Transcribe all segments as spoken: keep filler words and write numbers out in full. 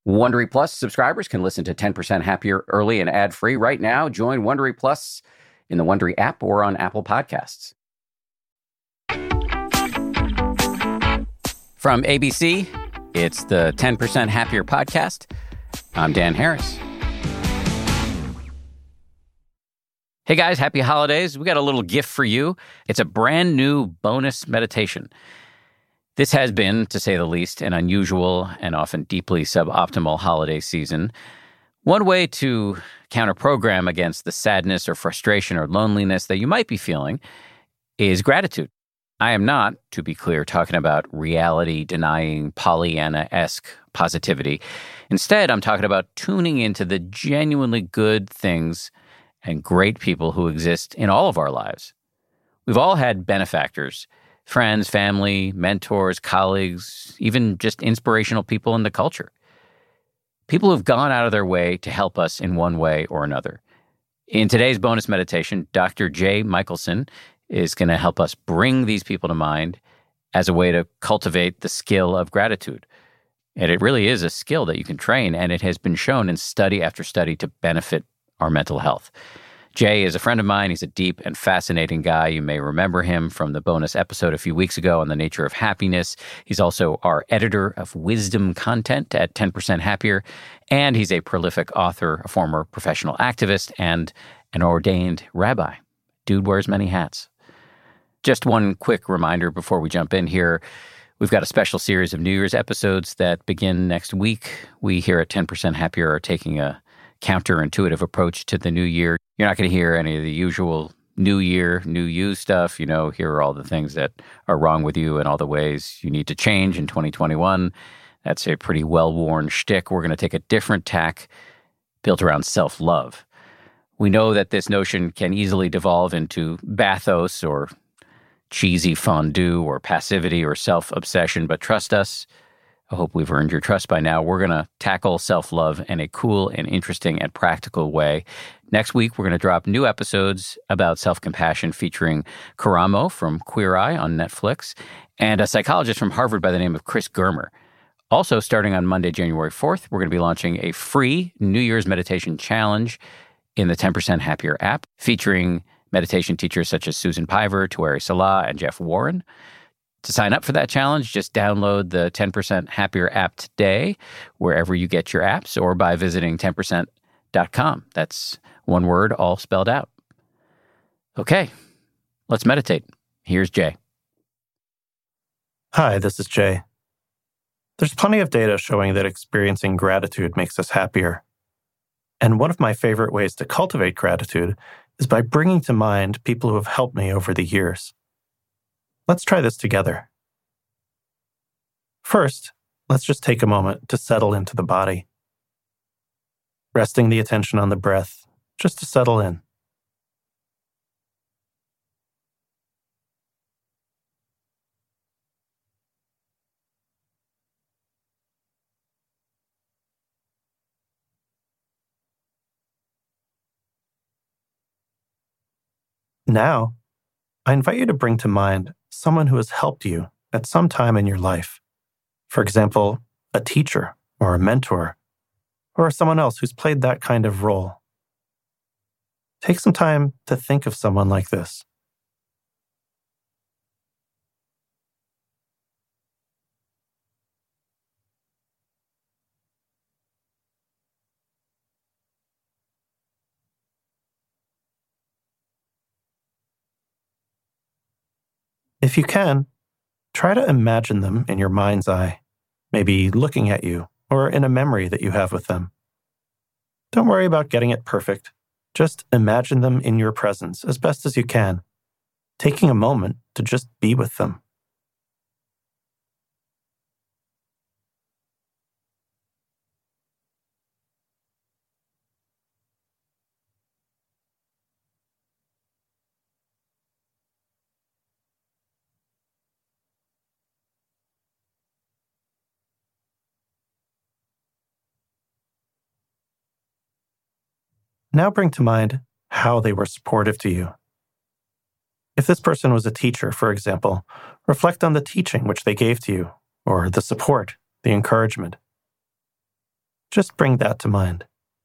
Wondery Plus subscribers can listen to ten percent Happier early and ad-free right now. Join Wondery Plus in the Wondery app or on Apple Podcasts. From A B C, it's the ten percent Happier podcast. I'm Dan Harris. Hey guys, happy holidays. We got a little gift for you. It's a brand new bonus meditation. This has been, to say the least, an unusual and often deeply suboptimal holiday season. One way to counter-program against the sadness or frustration or loneliness that you might be feeling is gratitude. I am not, to be clear, talking about reality-denying, Pollyanna-esque positivity. Instead, I'm talking about tuning into the genuinely good things and great people who exist in all of our lives. We've all had benefactors, friends, family, mentors, colleagues, even just inspirational people in the culture. People who've gone out of their way to help us in one way or another. In today's bonus meditation, Doctor Jay Michaelson is going to help us bring these people to mind as a way to cultivate the skill of gratitude. And it really is a skill that you can train, and it has been shown in study after study to benefit our mental health. Jay is a friend of mine. He's a deep and fascinating guy. You may remember him from the bonus episode a few weeks ago on the nature of happiness. He's also our editor of wisdom content at ten percent Happier, and he's a prolific author, a former professional activist, and an ordained rabbi. Dude wears many hats. Just one quick reminder before we jump in here. We've got a special series of New Year's episodes that begin next week. We here at ten percent Happier are taking a counterintuitive approach to the new year. You're not going to hear any of the usual new year, new you stuff. You know, here are all the things that are wrong with you and all the ways you need to change in twenty twenty-one. That's a pretty well-worn shtick. We're going to take a different tack built around self-love. We know that this notion can easily devolve into bathos or cheesy fondue or passivity or self-obsession, but trust us, I hope we've earned your trust by now. We're going to tackle self-love in a cool and interesting and practical way. Next week, we're going to drop new episodes about self-compassion featuring Karamo from Queer Eye on Netflix and a psychologist from Harvard by the name of Chris Germer. Also, starting on Monday, January fourth, we're going to be launching a free New Year's meditation challenge in the ten percent Happier app featuring meditation teachers such as Susan Piver, Tuwari Salah, and Jeff Warren. To sign up for that challenge, just download the ten percent Happier app today, wherever you get your apps, or by visiting ten percent dot com. That's one word, all spelled out. Okay, let's meditate. Here's Jay. Hi, this is Jay. There's plenty of data showing that experiencing gratitude makes us happier. And one of my favorite ways to cultivate gratitude is by bringing to mind people who have helped me over the years. Let's try this together. First, let's just take a moment to settle into the body. Resting the attention on the breath, just to settle in. Now, I invite you to bring to mind someone who has helped you at some time in your life. For example, a teacher or a mentor, or someone else who's played that kind of role. Take some time to think of someone like this. If you can, try to imagine them in your mind's eye, maybe looking at you or in a memory that you have with them. Don't worry about getting it perfect. Just imagine them in your presence as best as you can, taking a moment to just be with them. Now bring to mind how they were supportive to you. If this person was a teacher, for example, reflect on the teaching which they gave to you, or the support, the encouragement. Just bring that to mind.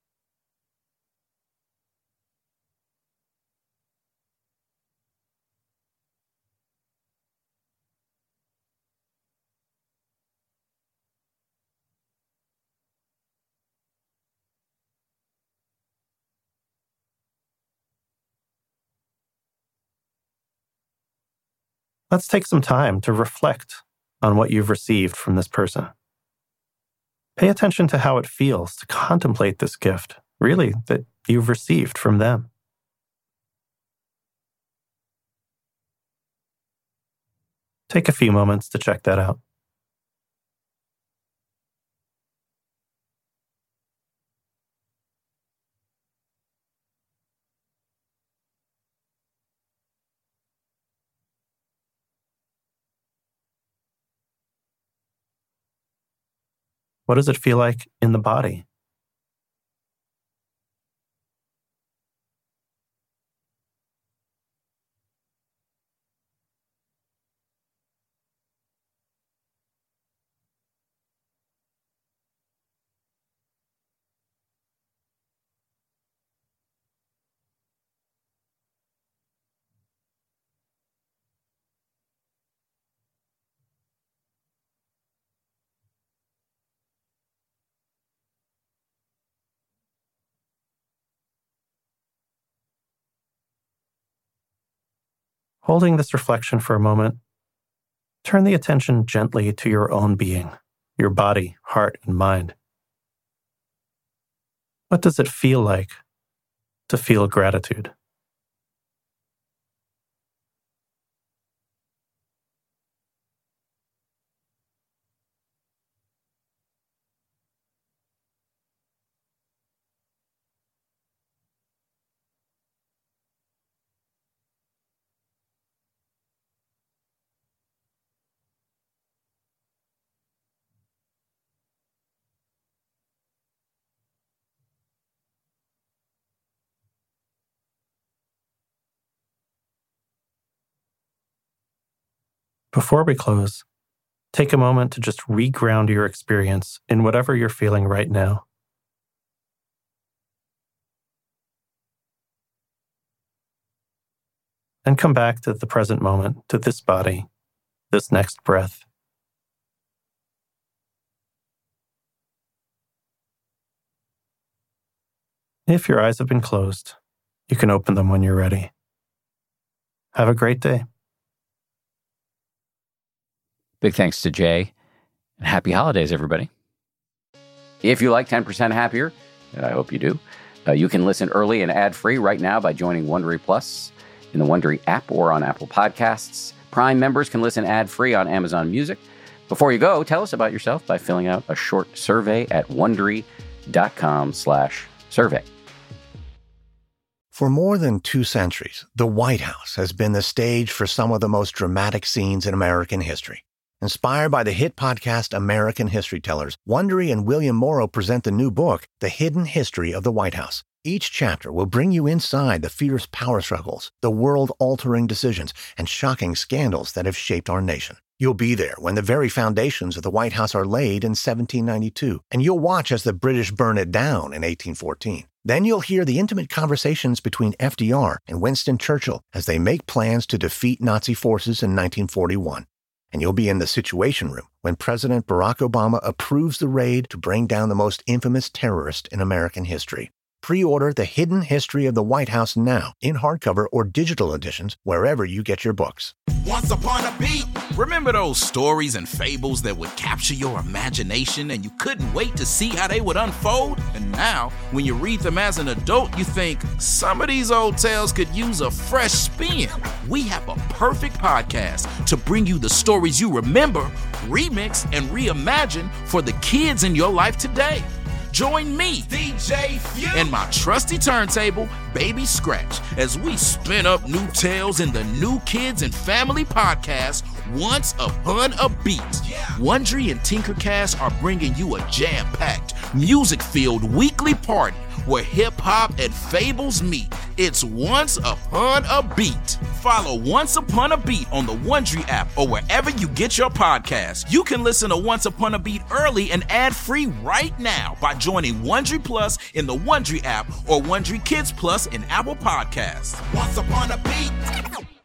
Let's take some time to reflect on what you've received from this person. Pay attention to how it feels to contemplate this gift, really, that you've received from them. Take a few moments to check that out. What does it feel like in the body? Holding this reflection for a moment, turn the attention gently to your own being, your body, heart, and mind. What does it feel like to feel gratitude? Before we close, take a moment to just reground your experience in whatever you're feeling right now. And come back to the present moment, to this body, this next breath. If your eyes have been closed, you can open them when you're ready. Have a great day. Big thanks to Jay, and happy holidays, everybody. If you like ten percent Happier, and I hope you do, uh, you can listen early and ad-free right now by joining Wondery Plus in the Wondery app or on Apple Podcasts. Prime members can listen ad-free on Amazon Music. Before you go, tell us about yourself by filling out a short survey at Wondery.com slash survey. For more than two centuries, the White House has been the stage for some of the most dramatic scenes in American history. Inspired by the hit podcast American History Tellers, Wondery and William Morrow present the new book, The Hidden History of the White House. Each chapter will bring you inside the fierce power struggles, the world-altering decisions, and shocking scandals that have shaped our nation. You'll be there when the very foundations of the White House are laid in seventeen ninety-two, and you'll watch as the British burn it down in eighteen fourteen. Then you'll hear the intimate conversations between F D R and Winston Churchill as they make plans to defeat Nazi forces in nineteen forty-one. And you'll be in the Situation Room when President Barack Obama approves the raid to bring down the most infamous terrorist in American history. Pre-order The Hidden History of the White House now in hardcover or digital editions wherever you get your books. Once upon a beat. Remember those stories and fables that would capture your imagination and you couldn't wait to see how they would unfold? And now, when you read them as an adult, you think some of these old tales could use a fresh spin. We have a perfect podcast to bring you the stories you remember, remix, and reimagine for the kids in your life today. Join me, D J Few, and my trusty turntable, Baby Scratch, as we spin up new tales in the New Kids and Family podcast, Once Upon a Beat. Yeah. Wondery and Tinkercast are bringing you a jam-packed, music-filled weekly party where hip-hop and fables meet. It's Once Upon a Beat. Follow Once Upon a Beat on the Wondery app or wherever you get your podcasts. You can listen to Once Upon a Beat early and ad-free right now by joining Wondery Plus in the Wondery app or Wondery Kids Plus in Apple Podcasts. Once Upon a Beat.